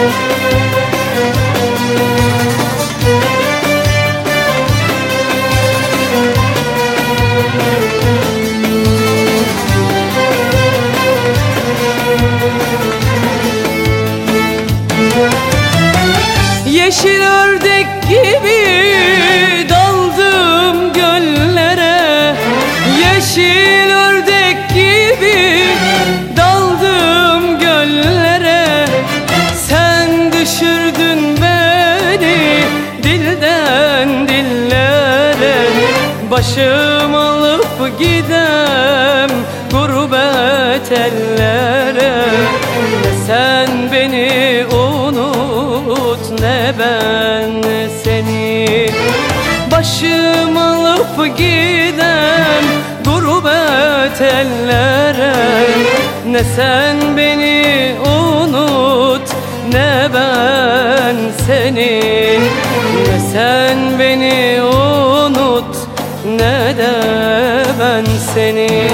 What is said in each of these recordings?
Yeşil ördek gibi daldım göllere, yeşil ördek gibi daldım göllere. Sen düşürdün beni dilden dillere, başım alıp gidem gurbet ellere. Sen beni unut, ne ben seni. Başım alıp gidem gurbet ellere. Ne sen beni unut, ne ben seni. Ne sen beni unut, ne de ben seni.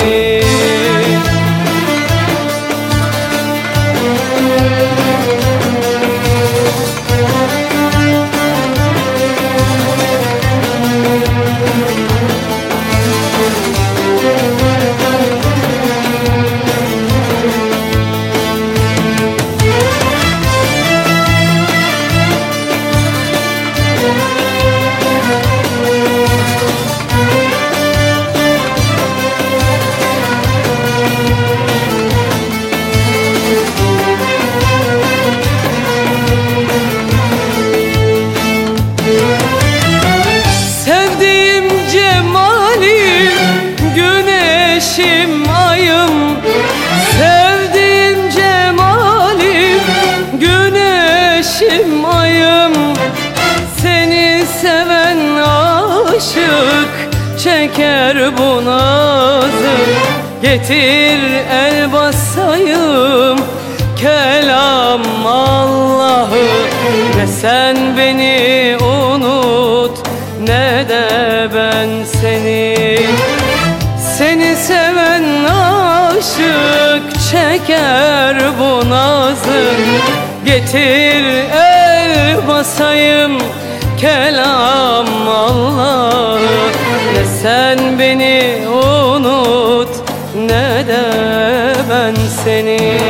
Güneşim ayım, sevdiğim cemalim, güneşim ayım. Seni seven aşık çeker bu nazı. Getir el basayım kelam Allah'ı. Ne sen beni unut, ne de ben seni. Seni seven aşık çeker bu nazı. Getir el basayım kelam Allah'ı. Ne sen beni unut, ne de ben seni.